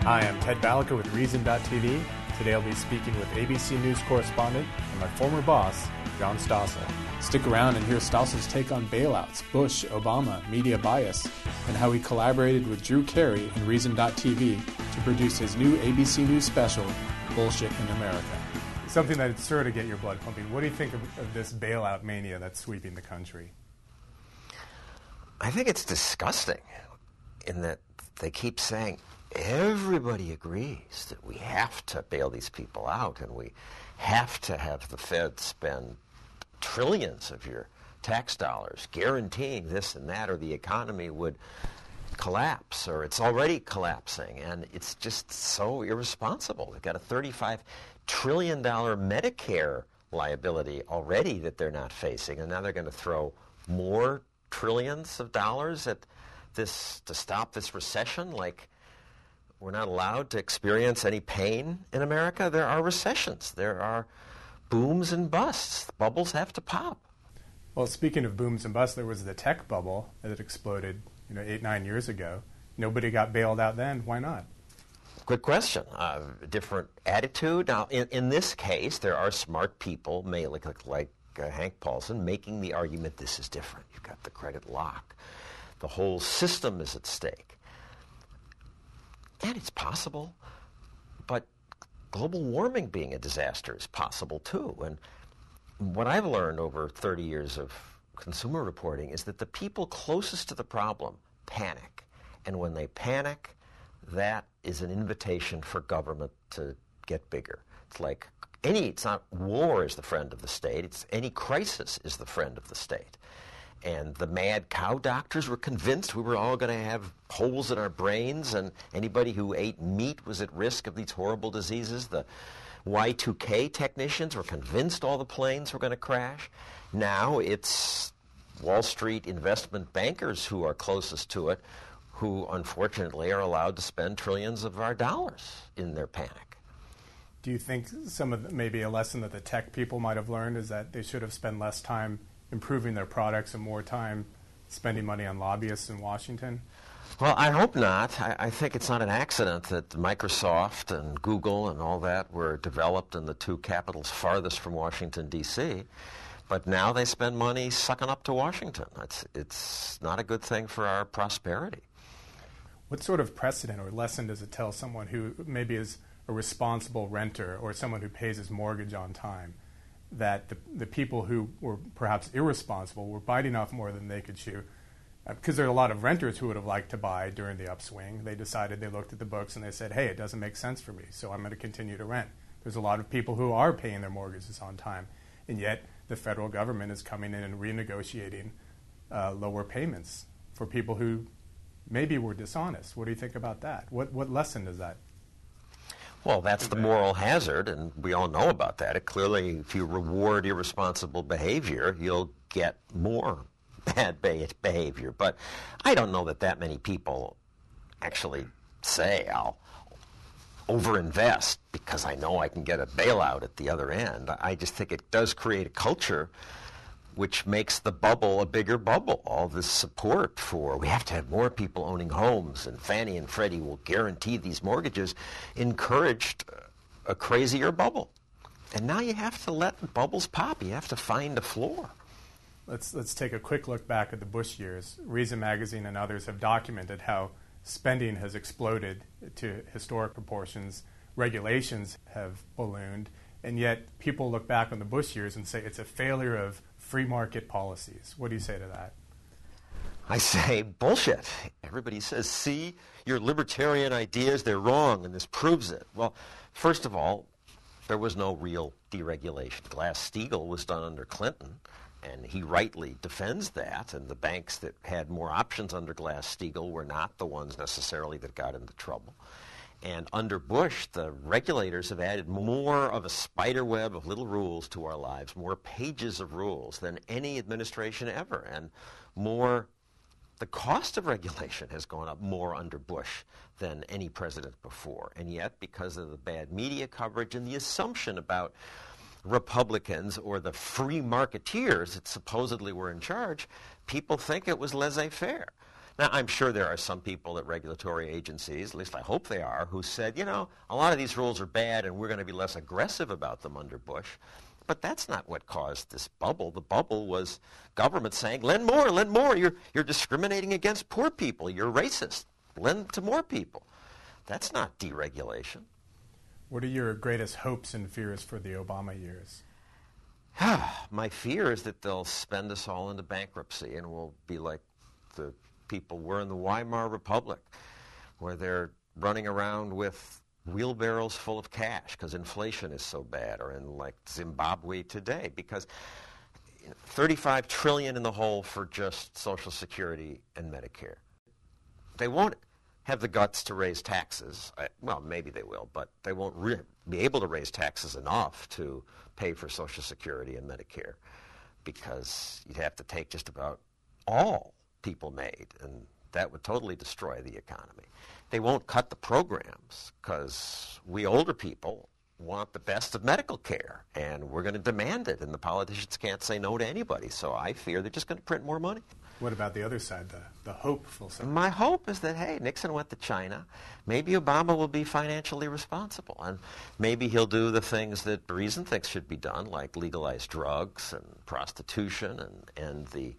Hi, I'm Ted Balica with Reason.tv. Today I'll be speaking with ABC News correspondent and my former boss, John Stossel. Stick around and hear Stossel's take on bailouts, Bush, Obama, media bias, and how he collaborated with Drew Carey and Reason.tv to produce his new ABC News special, Bullshit in America. Something that's sure to get your blood pumping. What do you think of this bailout mania that's sweeping the country? I think it's disgusting in that they keep saying everybody agrees that we have to bail these people out and we have to have the Fed spend trillions of your tax dollars guaranteeing this and that, or the economy would collapse, or it's already collapsing. And it's just so irresponsible. They've got a $35 trillion Medicare liability already that they're not facing, and now they're going to throw more trillions of dollars at this to stop this recession. Like, we're not allowed to experience any pain in America. There are recessions. There are booms and busts. Bubbles have to pop. Well, speaking of booms and busts, there was the tech bubble that exploded 8-9 years ago. Nobody got bailed out then. Why not? Good question. Different attitude. Now, in this case, there are smart people, like Hank Paulson, making the argument this is different. You've got the credit lock. The whole system is at stake. And it's possible, but global warming being a disaster is possible too. And what I've learned over 30 years of consumer reporting is that the people closest to the problem panic. And when they panic, that is an invitation for government to get bigger. It's not war is the friend of the state, it's any crisis is the friend of the state. And the mad cow doctors were convinced we were all going to have holes in our brains, and anybody who ate meat was at risk of these horrible diseases. The Y2K technicians were convinced all the planes were going to crash. Now it's Wall Street investment bankers who are closest to it, who unfortunately are allowed to spend trillions of our dollars in their panic. Do you think maybe a lesson that the tech people might have learned is that they should have spent less time improving their products and more time spending money on lobbyists in Washington? Well, I hope not. I think it's not an accident that Microsoft and Google and all that were developed in the two capitals farthest from Washington, D.C., but now they spend money sucking up to Washington. It's not a good thing for our prosperity. What sort of precedent or lesson does it tell someone who maybe is a responsible renter or someone who pays his mortgage on time, that the people who were perhaps irresponsible were biting off more than they could chew? Because there are a lot of renters who would have liked to buy during the upswing. They looked at the books and they said, hey, it doesn't make sense for me, so I'm going to continue to rent. There's a lot of people who are paying their mortgages on time, and yet the federal government is coming in and renegotiating lower payments for people who maybe were dishonest. What do you think about that? What lesson is that? Well, that's the moral hazard, and we all know about that. Clearly, if you reward irresponsible behavior, you'll get more bad behavior. But I don't know that many people actually say, I'll overinvest because I know I can get a bailout at the other end. I just think it does create a culture which makes the bubble a bigger bubble. All this support for we have to have more people owning homes, and Fannie and Freddie will guarantee these mortgages, encouraged a crazier bubble. And now you have to let bubbles pop. You have to find a floor. Let's take a quick look back at the Bush years. Reason Magazine and others have documented how spending has exploded to historic proportions. Regulations have ballooned. And yet people look back on the Bush years and say it's a failure of free market policies. What do you say to that? I say bullshit. Everybody says, see, your libertarian ideas, they're wrong, and this proves it. Well, first of all, there was no real deregulation. Glass-Steagall was done under Clinton, and he rightly defends that, and the banks that had more options under Glass-Steagall were not the ones necessarily that got into trouble. And under Bush, the regulators have added more of a spider web of little rules to our lives, more pages of rules than any administration ever. And the cost of regulation has gone up more under Bush than any president before. And yet, because of the bad media coverage and the assumption about Republicans or the free marketeers that supposedly were in charge, people think it was laissez-faire. Now, I'm sure there are some people at regulatory agencies, at least I hope they are, who said, you know, a lot of these rules are bad and we're going to be less aggressive about them under Bush. But that's not what caused this bubble. The bubble was government saying, lend more, lend more. You're discriminating against poor people. You're racist. Lend to more people. That's not deregulation. What are your greatest hopes and fears for the Obama years? My fear is that they'll spend us all into bankruptcy and we'll be like the people were in the Weimar Republic, where they're running around with wheelbarrows full of cash because inflation is so bad, or in like Zimbabwe today, because $35 trillion in the hole for just Social Security and Medicare. They won't have the guts to raise taxes. Well, maybe they will, but they won't be able to raise taxes enough to pay for Social Security and Medicare, because you'd have to take just about all people made, and that would totally destroy the economy. They won't cut the programs because we older people want the best of medical care, and we're going to demand it, and the politicians can't say no to anybody. So I fear they're just going to print more money. What about the other side, the hopeful side? My hope is that, hey, Nixon went to China. Maybe Obama will be financially responsible, and maybe he'll do the things that Reason thinks should be done, like legalize drugs and prostitution and the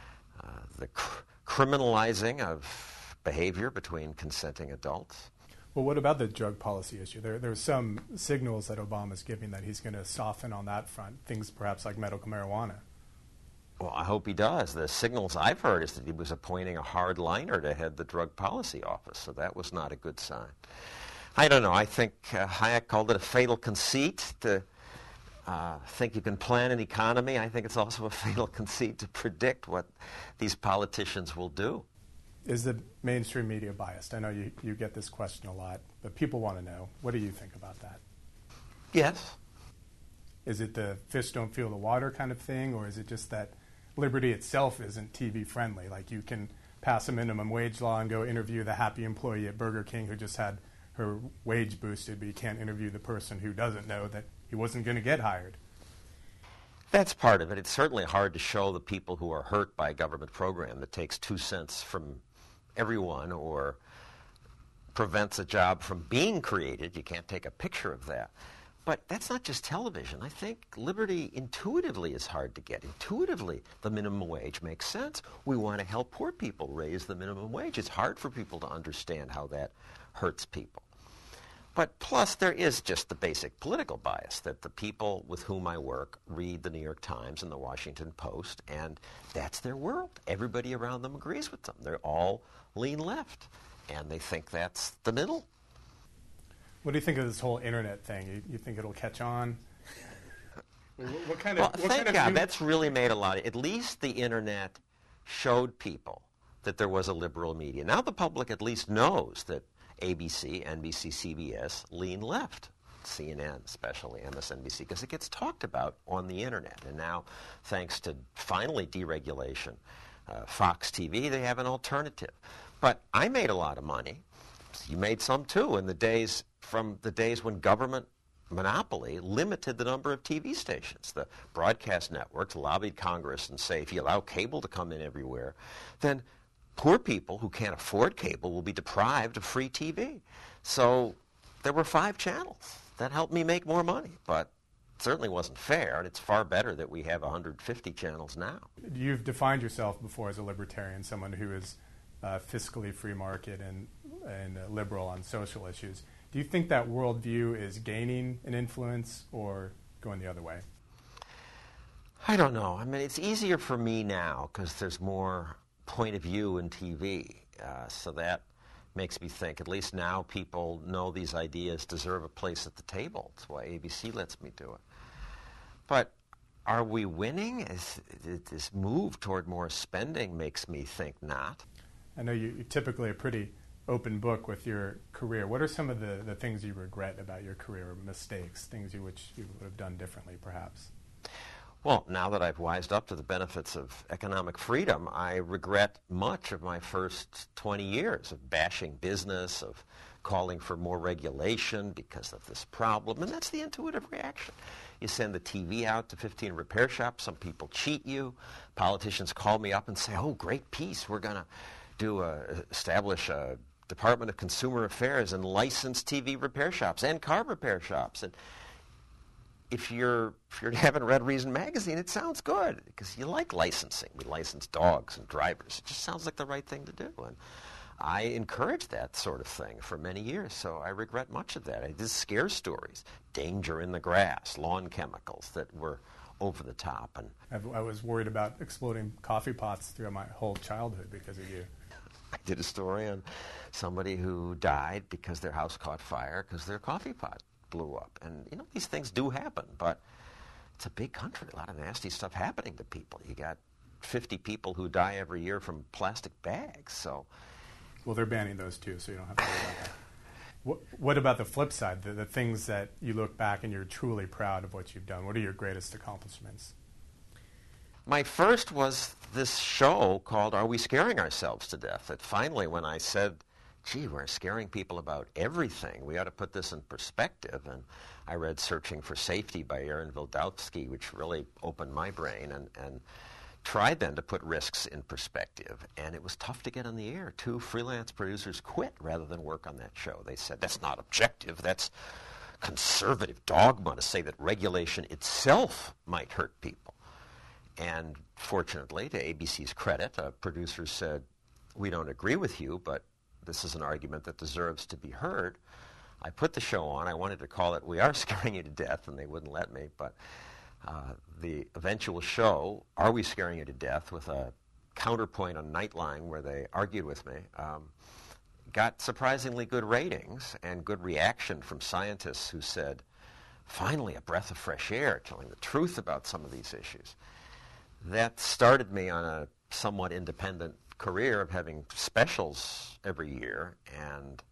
criminalizing of behavior between consenting adults. Well, what about the drug policy issue? There are some signals that Obama's giving that he's going to soften on that front, things perhaps like medical marijuana. Well, I hope he does. The signals I've heard is that he was appointing a hardliner to head the drug policy office, so that was not a good sign. I don't know. I think Hayek called it a fatal conceit to think you can plan an economy. I think it's also a fatal conceit to predict what these politicians will do. Is the mainstream media biased? I know you get this question a lot, but people want to know. What do you think about that? Yes. Is it the fish don't feel the water kind of thing, or is it just that Liberty itself isn't TV friendly? Like, you can pass a minimum wage law and go interview the happy employee at Burger King who just had her wage boosted, but you can't interview the person who doesn't know that he wasn't going to get hired. That's part of it. It's certainly hard to show the people who are hurt by a government program that takes 2 cents from everyone or prevents a job from being created. You can't take a picture of that. But that's not just television. I think liberty intuitively is hard to get. Intuitively, the minimum wage makes sense. We want to help poor people raise the minimum wage. It's hard for people to understand how that hurts people. But plus, there is just the basic political bias that the people with whom I work read the New York Times and the Washington Post, and that's their world. Everybody around them agrees with them. They're all lean left, and they think that's the middle. What do you think of this whole internet thing? You think it'll catch on? Thank God. That's really made a lot of... At least the internet showed people that there was a liberal media. Now the public at least knows that ABC, NBC, CBS lean left, CNN especially, MSNBC, because it gets talked about on the internet. And now, thanks to finally deregulation, Fox TV, they have an alternative. But I made a lot of money. You made some too in the days when government monopoly limited the number of TV stations. The broadcast networks lobbied Congress and say, if you allow cable to come in everywhere, then poor people who can't afford cable will be deprived of free TV. So there were 5 channels. That helped me make more money, but it certainly wasn't fair, and it's far better that we have 150 channels now. You've defined yourself before as a libertarian, someone who is fiscally free market and liberal on social issues. Do you think that worldview is gaining an influence or going the other way? I don't know. I mean, it's easier for me now because there's more point of view in TV, so that makes me think, at least now people know these ideas deserve a place at the table. That's why ABC lets me do it. But are we winning? This move toward more spending makes me think not. I know you're typically a pretty open book with your career. What are some of the things you regret about your career, or mistakes, things which you would have done differently perhaps? Well, now that I've wised up to the benefits of economic freedom, I regret much of my first 20 years of bashing business, of calling for more regulation because of this problem, and that's the intuitive reaction. You send the TV out to 15 repair shops, some people cheat you, politicians call me up and say, oh, great piece, we're going to establish a Department of Consumer Affairs and license TV repair shops and car repair shops. And if you haven't read Reason Magazine, it sounds good because you like licensing. We license dogs and drivers. It just sounds like the right thing to do. And I encouraged that sort of thing for many years, so I regret much of that. I did scare stories, danger in the grass, lawn chemicals that were over the top. And I was worried about exploding coffee pots throughout my whole childhood because of you. I did a story on somebody who died because their house caught fire because their coffee pot blew up. And, these things do happen, but it's a big country. A lot of nasty stuff happening to people. You got 50 people who die every year from plastic bags, so... Well, they're banning those too, so you don't have to worry about that. What about the flip side, the things that you look back and you're truly proud of what you've done? What are your greatest accomplishments? My first was this show called Are We Scaring Ourselves to Death? That finally, when I said, gee, we're scaring people about everything, we ought to put this in perspective. And I read Searching for Safety by Aaron Wildavsky, which really opened my brain, and tried then to put risks in perspective, and it was tough to get on the air. 2 freelance producers quit rather than work on that show. They said, that's not objective, that's conservative dogma to say that regulation itself might hurt people. And fortunately, to ABC's credit, producers said, we don't agree with you, but this is an argument that deserves to be heard. I put the show on. I wanted to call it We Are Scaring You to Death, and they wouldn't let me, but the eventual show, Are We Scaring You to Death, with a counterpoint on Nightline where they argued with me, got surprisingly good ratings and good reaction from scientists who said, finally a breath of fresh air, telling the truth about some of these issues. That started me on a somewhat independent career of having specials every year, and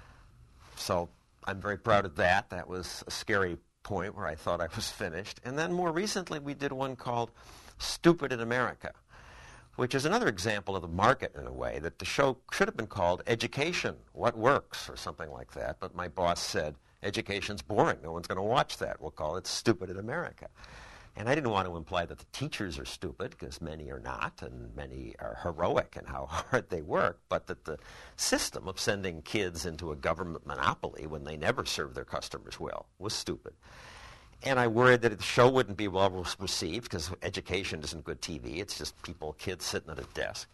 so I'm very proud of that. That was a scary point where I thought I was finished. And then more recently we did one called Stupid in America, which is another example of the market in a way, that the show should have been called Education, What Works, or something like that. But my boss said, education's boring. No one's going to watch that. We'll call it Stupid in America. And I didn't want to imply that the teachers are stupid, because many are not, and many are heroic in how hard they work, but that the system of sending kids into a government monopoly when they never serve their customers well was stupid. And I worried that the show wouldn't be well received, because education isn't good TV. It's just kids sitting at a desk.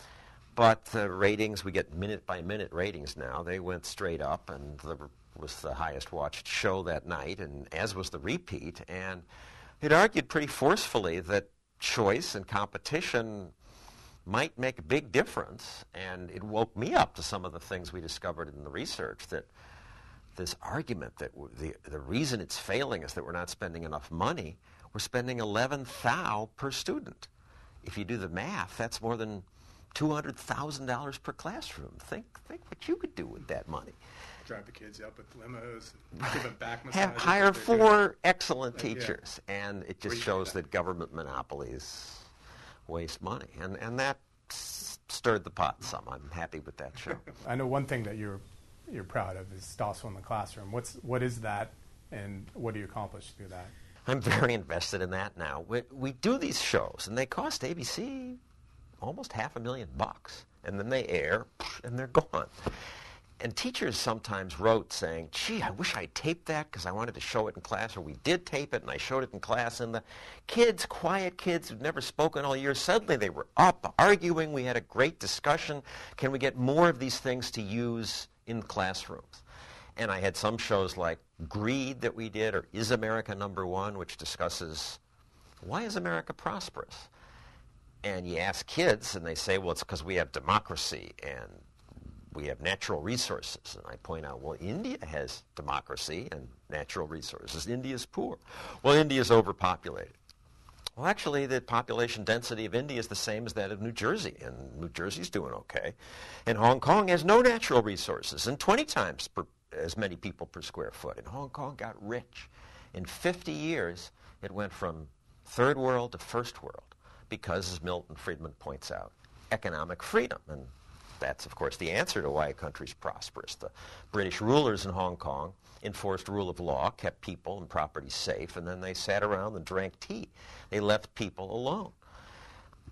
But the ratings, we get minute-by-minute ratings now. They went straight up, and was the highest-watched show that night, and as was the repeat. And it argued pretty forcefully that choice and competition might make a big difference, and it woke me up to some of the things we discovered in the research, that this argument that the reason it's failing is that we're not spending enough money. We're spending $11,000 per student. If you do the math, that's more than $200,000 per classroom. Think what you could do with that money. Drive the kids up with limos, and give them back massages. Hire 4 excellent teachers, and it just shows that government monopolies waste money, and that stirred the pot some. I'm happy with that show. I know one thing that you're proud of is Stossel in the Classroom. What is that, and what do you accomplish through that? I'm very invested in that now. We do these shows, and they cost ABC almost $500,000, and then they air, and they're gone. And teachers sometimes wrote saying, gee, I wish I'd taped that because I wanted to show it in class, or we did tape it and I showed it in class, and the kids, quiet kids who'd never spoken all year, suddenly they were up arguing. We had a great discussion. Can we get more of these things to use in classrooms? And I had some shows like Greed that we did, or Is America Number One, which discusses why is America prosperous? And you ask kids and they say, well, it's because we have democracy and we have natural resources. And I point out, well, India has democracy and natural resources. India's poor. Well, India's overpopulated. Well, actually, the population density of India is the same as that of New Jersey, and New Jersey's doing okay. And Hong Kong has no natural resources and 20 times as many people per square foot. And Hong Kong got rich. In 50 years, it went from third world to first world because, as Milton Friedman points out, economic freedom. And that's, of course, the answer to why a country's prosperous. The British rulers in Hong Kong enforced rule of law, kept people and property safe, and then they sat around and drank tea. They left people alone.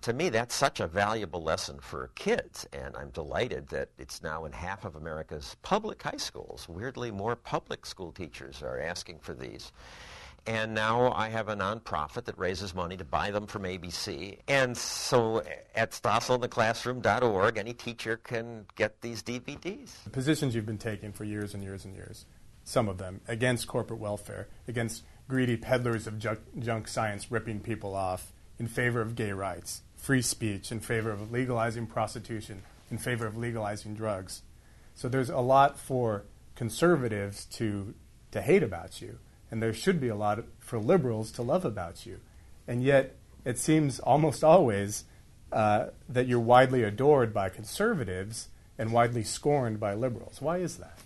to me, that's such a valuable lesson for kids, and I'm delighted that it's now in half of America's public high schools. Weirdly, more public school teachers are asking for these. And now I have a nonprofit that raises money to buy them from ABC. And so at Stosselintheclassroom.org, any teacher can get these DVDs. The positions you've been taking for years and years and years, some of them, against corporate welfare, against greedy peddlers of junk science ripping people off, in favor of gay rights, free speech, in favor of legalizing prostitution, in favor of legalizing drugs. So there's a lot for conservatives to hate about you. And there should be a lot for liberals to love about you. And yet, it seems almost always that you're widely adored by conservatives and widely scorned by liberals. Why is that?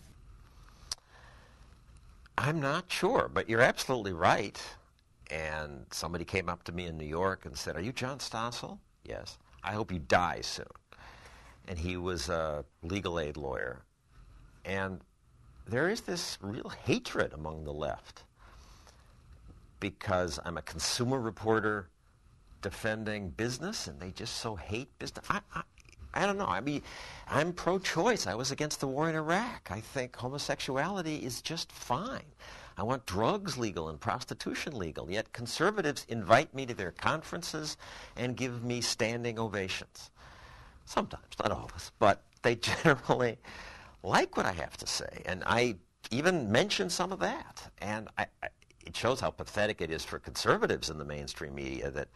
I'm not sure, but you're absolutely right. And somebody came up to me in New York and said, "Are you John Stossel?" "Yes." "I hope you die soon." And he was a legal aid lawyer. And there is this real hatred among the left, because I'm a consumer reporter defending business, and they just so hate business. I don't know. I mean, I'm pro-choice. I was against the war in Iraq. I think homosexuality is just fine. I want drugs legal and prostitution legal. Yet conservatives invite me to their conferences and give me standing ovations. Sometimes, not always, but they generally like what I have to say. And I even mention some of that. And it shows how pathetic it is for conservatives in the mainstream media that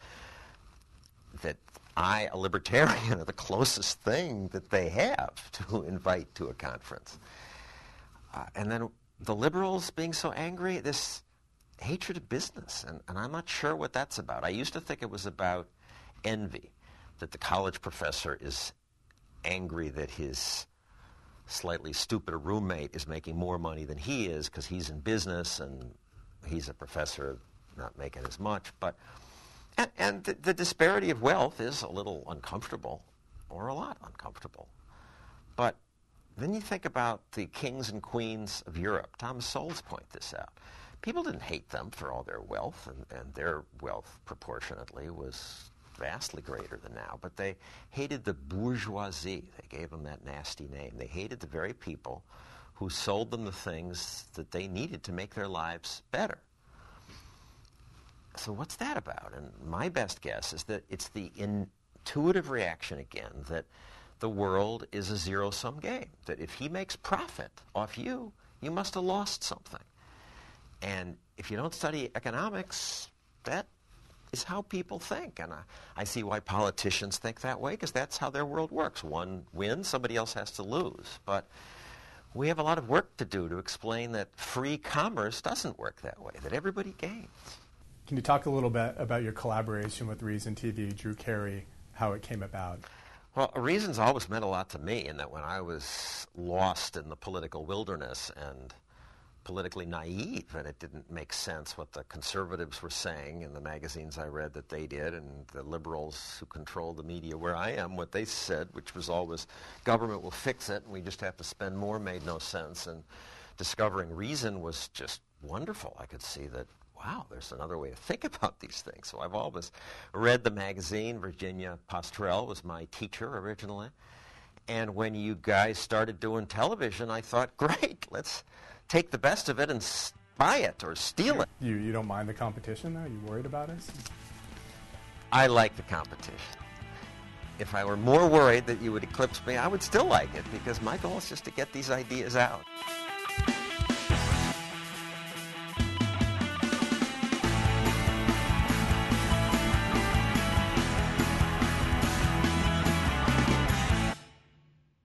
I, a libertarian, are the closest thing that they have to invite to a conference. And then the liberals being so angry, this hatred of business, and I'm not sure what that's about. I used to think it was about envy, that the college professor is angry that his slightly stupider roommate is making more money than he is because he's in business and he's a professor not making as much. But and the disparity of wealth is a little uncomfortable, or a lot uncomfortable. But then you think about the kings and queens of Europe. Thomas Sowell's point this out. People didn't hate them for all their wealth, and their wealth proportionately was vastly greater than now. But they hated the bourgeoisie. They gave them that nasty name. They hated the very people who sold them the things that they needed to make their lives better. So what's that about? And my best guess is that it's the intuitive reaction again that the world is a zero-sum game, that if he makes profit off you, you must have lost something. And if you don't study economics, that is how people think. And I see why politicians think that way, because that's how their world works. One wins, somebody else has to lose. But we have a lot of work to do to explain that free commerce doesn't work that way, that everybody gains. Can you talk a little bit about your collaboration with Reason TV, Drew Carey, how it came about? Well, Reason's always meant a lot to me, in that when I was lost in the political wilderness and politically naive, and it didn't make sense what the conservatives were saying in the magazines I read that they did, and the liberals who control the media where I am, what they said, which was always, government will fix it, and we just have to spend more, made no sense. And discovering Reason was just wonderful. I could see that, wow, there's another way to think about these things. So I've always read the magazine. Virginia Postrel was my teacher originally. And when you guys started doing television, I thought, great, let's take the best of it and buy it or steal it. You don't mind the competition, though? You worried about us? I like the competition. If I were more worried that you would eclipse me, I would still like it, because my goal is just to get these ideas out.